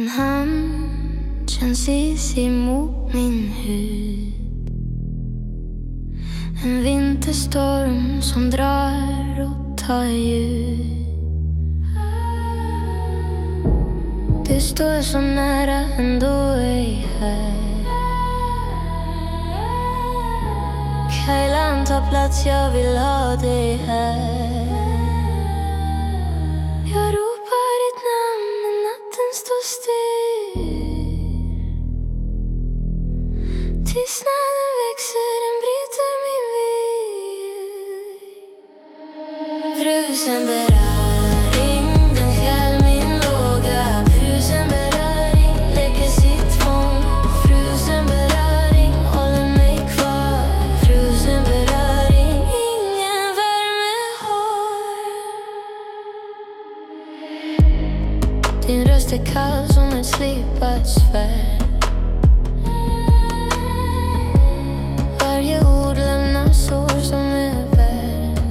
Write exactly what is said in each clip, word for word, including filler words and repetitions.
hand känns isig mot min hud. En vinterstorm som drar och tar ljud. Du står så nära, ändå ej här. Kajlan tar plats, jag vill ha dig här. Jag ropar ditt namn när natten står still. Tystnaden växer, den bryter min vill. Frusen beröring, den skäl min låga. Frusen beröring, lägger sitt fång. Frusen beröring, håller mig kvar. Frusen beröring, ingen värme har. Din röst är kall som ett slipat svärd. Varje ord lämnar sår som är värd.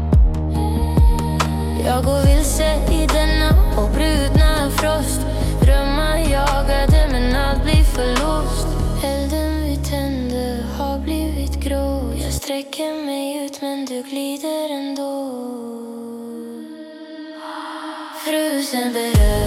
Jag går vilse i denna och brudna frost. Drömmar jagade men allt blir förlust. Elden vi tände har blivit grå. Jag sträcker mig ut men du glider ändå. Frusen berör